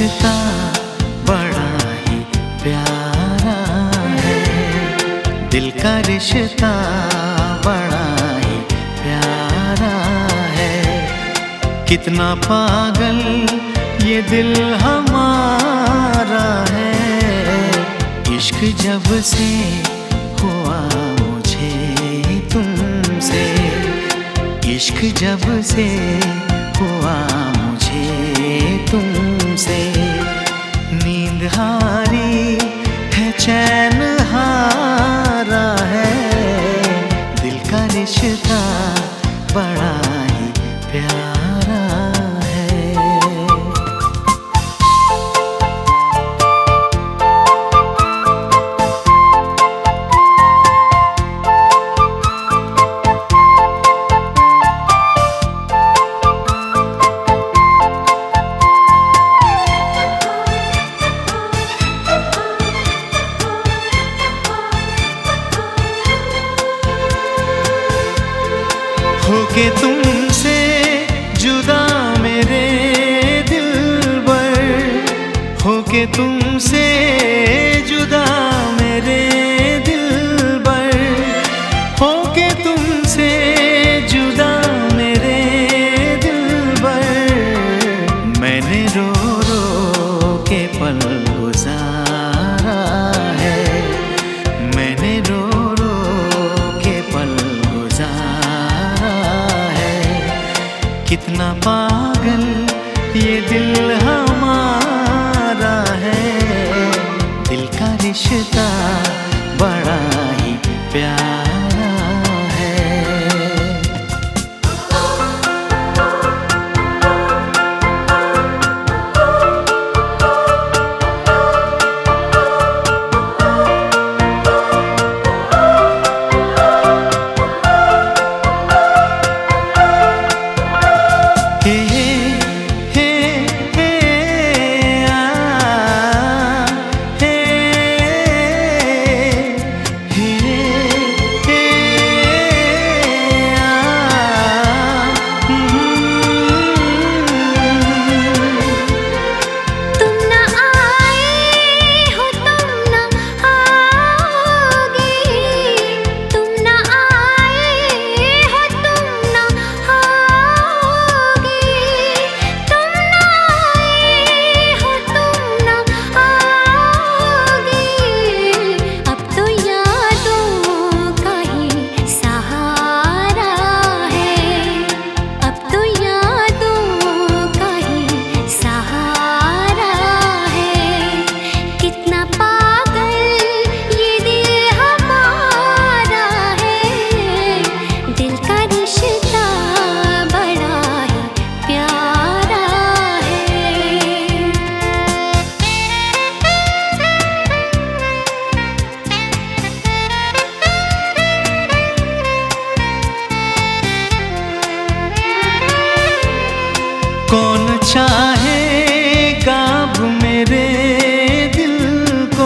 रिश्ता बड़ा ही प्यारा है, दिल का रिश्ता बड़ा ही प्यारा है। कितना पागल ये दिल हमारा है, इश्क जब से हुआ मुझे तुमसे, इश्क जब से हुआ मुझे तुमसे। नींद हारी है, चैन हारा है, दिल का रिश्ता बड़ा ही प्यारा है। होके तुमसे जुदा मेरे दिलबर, होके तुमसे जुदा मेरे दिलबर, होके तुमसे जुदा मेरे दिलबर। मैंने रो रो के पल गुजारा है, मैंने रो रो के पल गुजारा है। कितना पागल ये दिल हमारा है, दिल का रिश्ता बड़ा ही प्यारा है। कौन चाहेगा अब मेरे दिल को,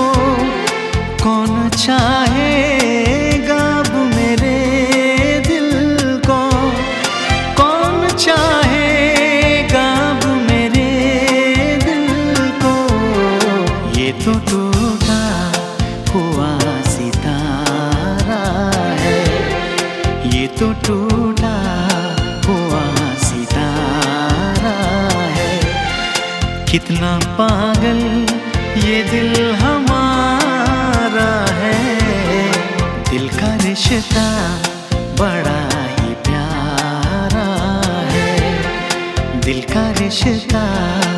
कौन चाहेगा अब मेरे दिल को, कौन चाहेगा अब मेरे दिल को। ये तो टूटा हुआ सितारा है, ये तो टूटा हुआ सितारा है। कितना पागल ये दिल हमारा है, दिल का रिश्ता बड़ा ही प्यारा है, दिल का रिश्ता